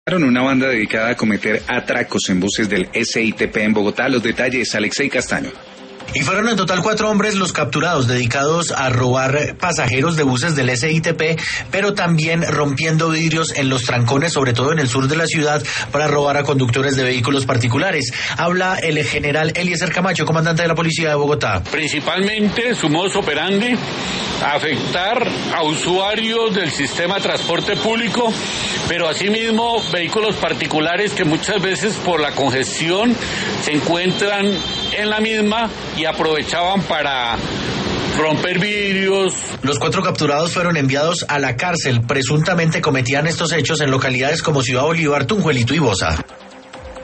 Una banda dedicada a cometer atracos en buses del SITP en Bogotá. Los detalles, Alexei Castaño. Y fueron en total 4 hombres los capturados dedicados a robar pasajeros de buses del SITP, pero también rompiendo vidrios en los trancones, sobre todo en el sur de la ciudad, para robar a conductores de vehículos particulares. Habla el general Eliezer Camacho, comandante de la Policía de Bogotá. Principalmente su modus operandi, afectar a usuarios del sistema de transporte público, pero asimismo vehículos particulares que muchas veces por la congestión se encuentran en la misma y aprovechaban para romper vidrios. Los 4 capturados fueron enviados a la cárcel. Presuntamente cometían estos hechos en localidades como Ciudad Bolívar, Tunjuelito y Bosa.